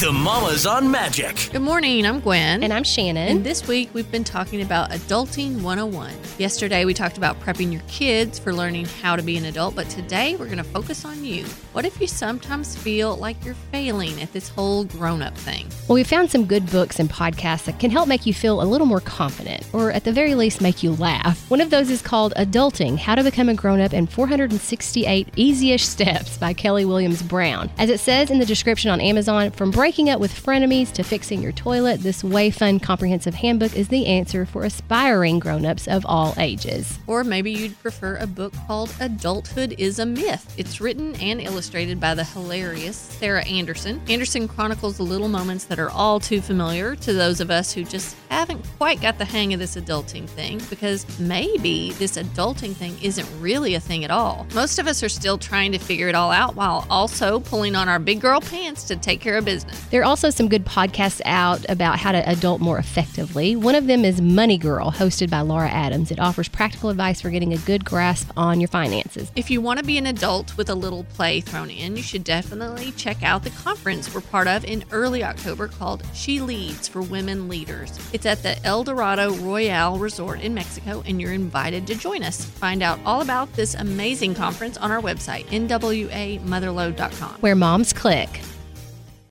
The Mamas on Magic. Good morning, I'm Gwen. And I'm Shannon. And this week we've been talking about Adulting 101. Yesterday we talked about prepping your kids for learning how to be an adult, but today we're going to focus on you. What if you sometimes feel like you're failing at this whole grown-up thing? Well, we found some good books and podcasts that can help make you feel a little more confident, or at the very least make you laugh. One of those is called Adulting, How to Become a Grown-Up in 468 Easy-ish Steps by Kelly Williams Brown. As it says in the description on Amazon, from breaking up with frenemies to fixing your toilet, this way fun comprehensive handbook is the answer for aspiring grown-ups of all ages. Or maybe you'd prefer a book called Adulthood is a Myth. It's written and illustrated by the hilarious Sarah Anderson. Anderson chronicles the little moments that are all too familiar to those of us who just haven't quite got the hang of this adulting thing, because maybe this adulting thing isn't really a thing at all. Most of us are still trying to figure it all out while also pulling on our big girl pants to take care of business. There are also some good podcasts out about how to adult more effectively. One of them is Money Girl, hosted by Laura Adams. It offers practical advice for getting a good grasp on your finances. If you want to be an adult with a little play thrown in, you should definitely check out the conference we're part of in early October called She Leads for Women Leaders. It's at the El Dorado Royale Resort in Mexico, and you're invited to join us. Find out all about this amazing conference on our website, nwamotherload.com. Where moms click.